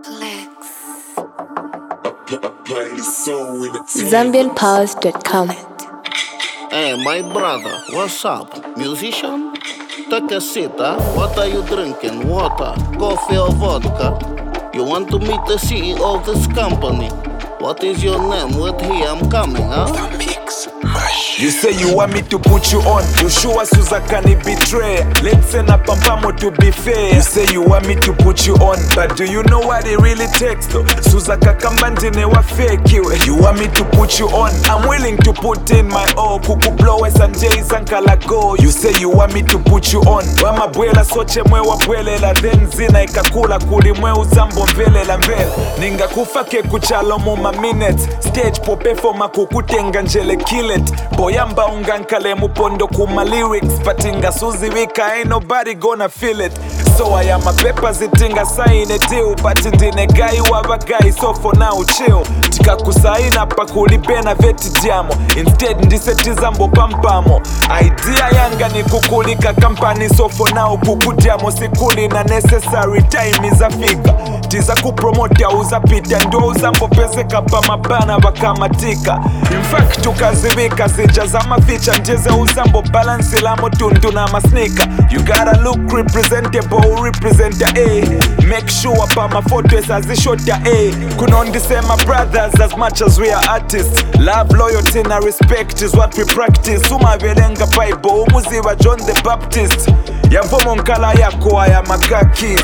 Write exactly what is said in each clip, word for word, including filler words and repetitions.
Zambian Powers dot com. Hey, my brother, what's up? Musician? Take a seat, huh? What are you drinking? Water, coffee or vodka? You want to meet the C E O of this company? What is your name? What here? I'm coming, huh? The Mix Mash. You say you want me to put you on. You show us Suzakani betray. Let's send a pampamo to be fair. You say you want me to put you on, but do you know what it really takes though? Suzaka kambantine wa fake you. You want me to put you on. I'm willing to put in my all. Kuku blowers and jays and kalago. You say you want me to put you on. Wama bwela soche mwe wa bwelela. Then zina ikakula kuli mwe uzambo mvele la mvele. Ninga kufake kuchalo muma minutes. Stage pope for makukutenga njele kill it. Boyamba ungankale mupondo kuma lyrics. Patinga suzi wika ain't nobody gonna feel it. So I am a paper zitinga sign a deal. But ndine guy waba guy so for now chill. Tika kusaina pa kulibena veti diamo. Instead ndiseti zambo pampamo. Idea yanga ni kukulika company so for now kukudiamo sikuli na necessary time izafika. Tiza kupromote ya uzapita ndo uzambo pese kapa mabana wakamatika. In fact tukazivika zijaza maficha njeze uzambo balance la motundu na masnika. You gotta look representable, represent the A. Make sure pa mafoto esa zishota A. Kunondi sema brothers as much as we are artists. Love, loyalty and respect is what we practice. Uma velenga Bible, umuzi wa John the Baptist. Yavomo nkala yako aya makaki.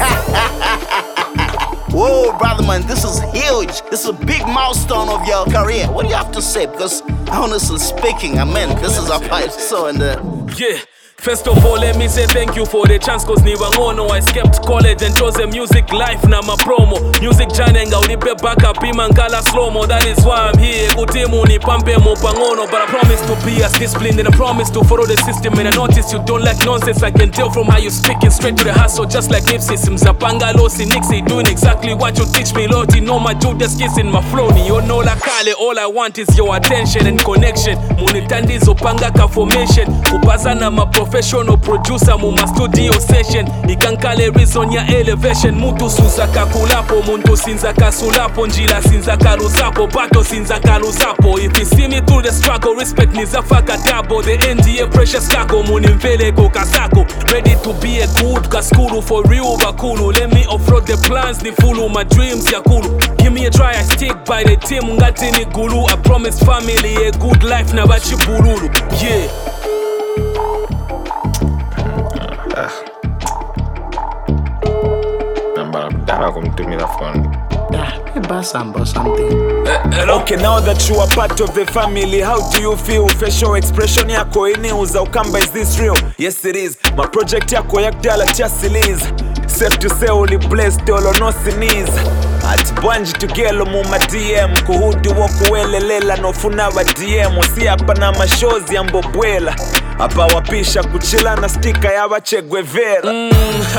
Whoa, brother man, this is huge. This is a big milestone of your career. What do you have to say? Because honestly speaking, I mean, this is a fight. So in the yeah. First of all, let me say thank you for the chance cause niwangono I skipped college and chose a music life na ma promo. Music janenga ulipe backup imangala slow-mo. That is why I'm here. Kutimu ni pampe mo pangono. But I promise to be as disciplined and I promise to follow the system. And I notice you don't like nonsense. I can tell from how you speaking straight to the hustle. Just like Nipsey, Simzapanga, Losi, Nixie. Doing exactly what you teach me. Lord, you know my Judas kissing my flow. You know la kale. All I want is your attention and connection. Munitandizo panga ka formation. Kupazana ma professional producer muma studio session. Ikankale reason ya elevation. Mutu suzaka kulapo. Muntu sinzaka sulapo. Njila sinzaka luzapo. Bato sinzaka luzapo. If you see me through the struggle, respect nizafaka dabo. The N D A precious kako. Munimvele kokasako. Ready to be a good kaskulu for real bakulu. Let me offroad the plans ni fulu. My dreams ya kulu. Give me a try, I stick by the team. Ngati ni gulu. I promise family a good life na bachi bululu. Yeah. Okay, now that you are part of the family, how do you feel? Facial expression yako ineuza ukamba, is this real? Yes it is. My project yako yakdala chasilis. Safe to say only blessed all no sinis. Ati bwanji tugelo muma D M. Kuhudu wakuwelelela nofuna wa D M. Si hapa na mashozi ya mbobwela. Hapa wapisha kuchila na stika ya wachegwe vera. Mm,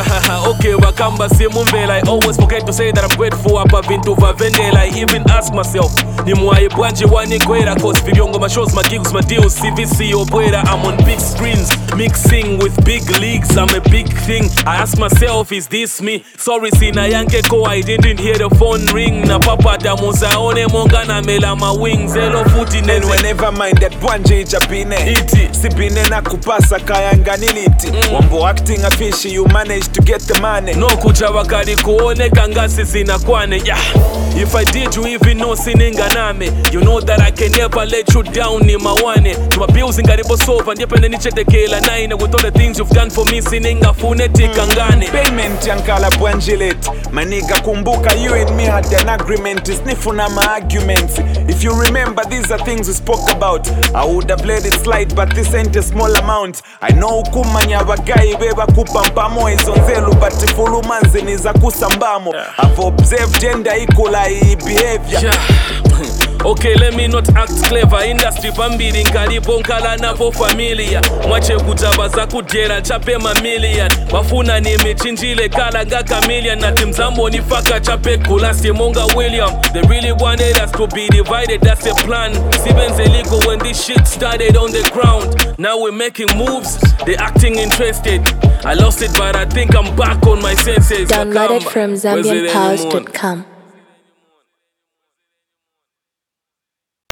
okay, wakamba simu mvela. I always forget to say that I'm grateful. Hapa vintu vavendela. I even ask myself ni mwae bwanji wani kwera. Cause viviongo ma shows, ma gigs, ma deals, C V C obwera. I'm on big screens, mixing with big leagues. I'm a big thing. I ask myself, is this me? Sorry sina yanke ko, I didn't hear the phone ring. Na papa damuza one monga na mela ma wings. Hello footy nene. And never mind that bwanji ichapine Iti sipine na kupasa kayanga niliti. mm. Wambo acting a fishy, you managed to get the money. No kucha wakali kuone kangasi zina kwane. Yeah. If I did you even know sininga name. You know that I can never let you down ni mawane. Tuma bills ingaribo sofa Ndepende nichetekela naine. With all the things you've done for me sininga funeti kangane. Payment yankala bwanjilet. Maniga kumbuka you and me had an agreement. Snifuna ma arguments. If you remember, these are things we spoke about. I would have let it slide, but this ain't a small amount. I know kumanya wagai beba kupampamo. Izonzelu but fulu manzi niza kusambamo. I've observed gender equal behavior. Yeah. Okay, let me not act clever. Industry pambiri nkalipo nkala napo familia. Mwache kutabaza kudera chape mamilion. Wafuna ni mechinjile kala nga chameleon. Na timzambo ni faka chape kulasi monga William. They really wanted us to be divided, that's a plan. Siben's illegal when this shit started on the ground. Now we're making moves, they acting interested. I lost it but I think I'm back on my senses. Downloaded from Zambian Powers dot com.